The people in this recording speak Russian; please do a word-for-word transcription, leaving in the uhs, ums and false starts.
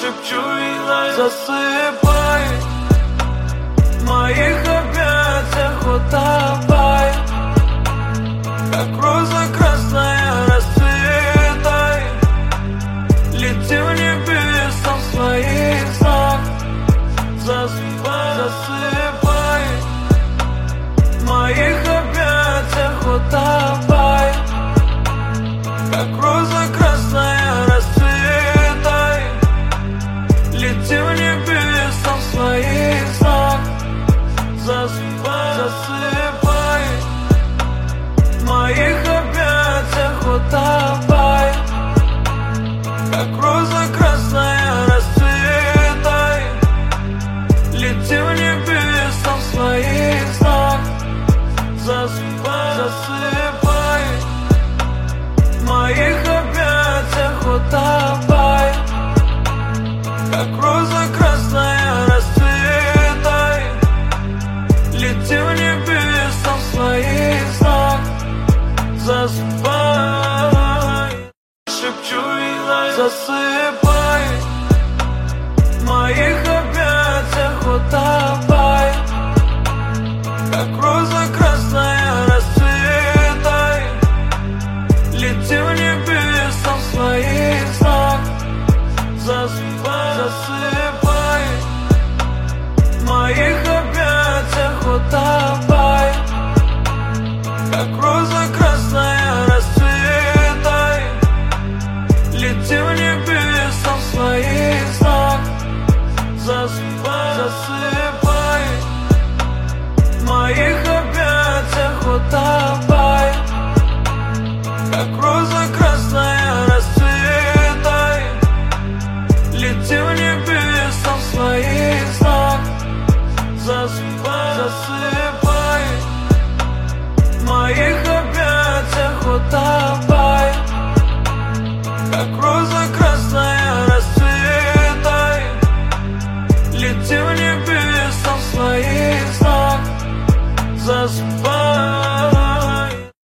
шепчу и засыпай, в моих объятиях утопай, как роза красная расцветай, лети в небеса в своих снах. Засыпай, засыпай, в моих объятиях утопай, как роза красная расцветай, лети в небеса в своих снах. Засыпай, засыпай, в моих объятиях утопай, как роза красная расцветай, лети в небеса в своих снах. Засыпай, засыпай, в моих объятиях утопай, как роза красная расцветай, лети в небеса в своих снах. Засыпай, шепчу и засыпай, в моих объятиях утопай, как роза красная расцветай, лети в небеса в своих снах. Засыпай, засыпай, в моих объятиях утопай, как роза красная расцветай, лети в небеса в своих снах. Засыпай, засыпай, в моих объятиях утопай, как роза красная расцветай, лети в небеса в своих снах. Засыпай, засыпай, в моих объятиях утопай, как роза красная расцветай, лети в небеса в своих снах. Засыпай.